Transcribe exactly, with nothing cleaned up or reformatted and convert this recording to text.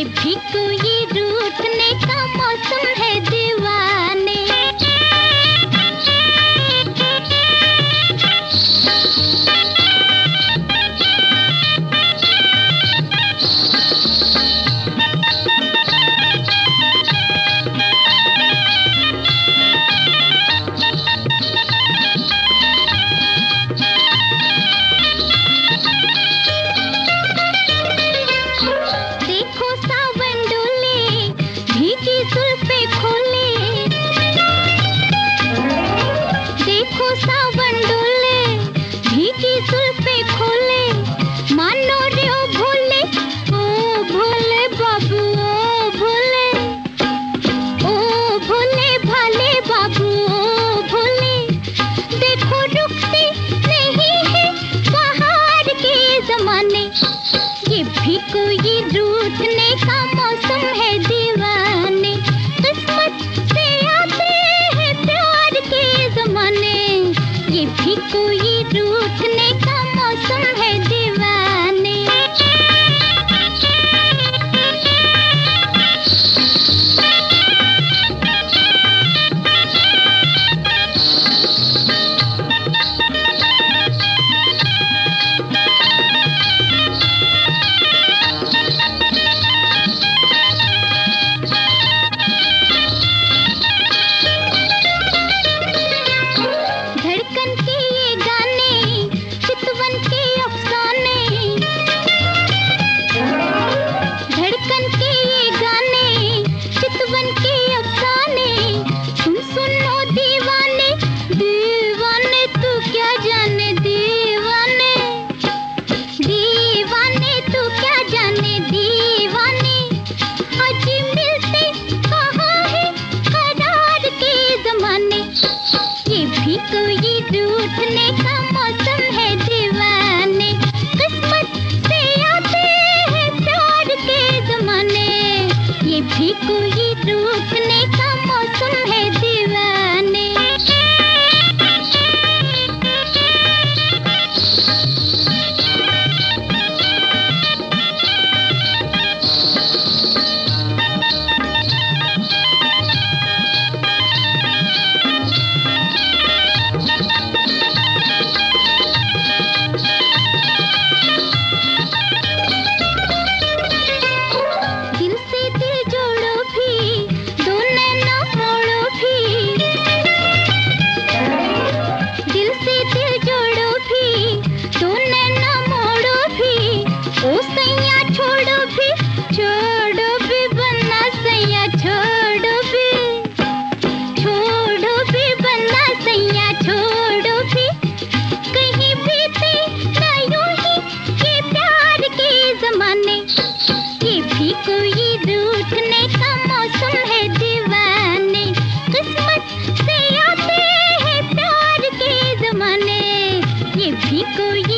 भी कोई रूठने का मौसम है दीवाने। ये भी कोई रूठने का मौसम है दीवाने। किस्मत से आते हैं प्यार के ज़माने। ये भी कोई रूठने का मौसम है दीवाने। कोई रूठने का मौसम है दीवाने। किस्मत से आते हैं प्यार के ज़माने। ये भी कोई रूठने का मौसम है दीवाने। कोई रूठने का मौसम है दीवाने। किस्मत से आते हैं प्यार के ज़माने। ये भी कोई